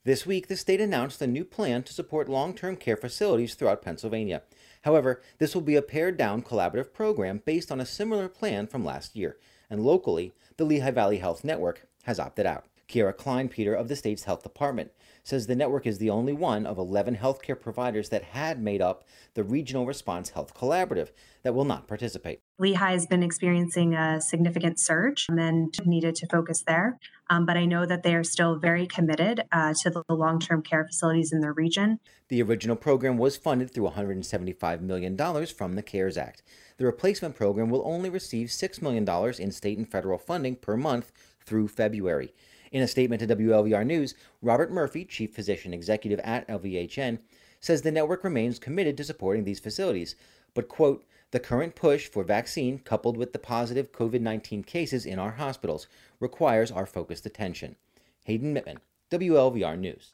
This week, the state announced a new plan to support long-term care facilities throughout Pennsylvania. However, this will be a pared-down collaborative program based on a similar plan from last year, and locally, the Lehigh Valley Health Network has opted out. Kiera Kleinpeter of the state's health department says the network is the only one of 11 healthcare providers that had made up the Regional Response Health Collaborative that will not participate. Lehigh has been experiencing a significant surge and needed to focus there. But I know that they are still very committed to the long-term care facilities in their region. The original program was funded through $175 million from the CARES Act. The replacement program will only receive $6 million in state and federal funding per month through February. In a statement to WLVR News, Robert Murphy, Chief Physician Executive at LVHN, says the network remains committed to supporting these facilities, but, quote, the current push for vaccine, coupled with the positive COVID-19 cases in our hospitals, requires our focused attention. Hayden Mittman, WLVR News.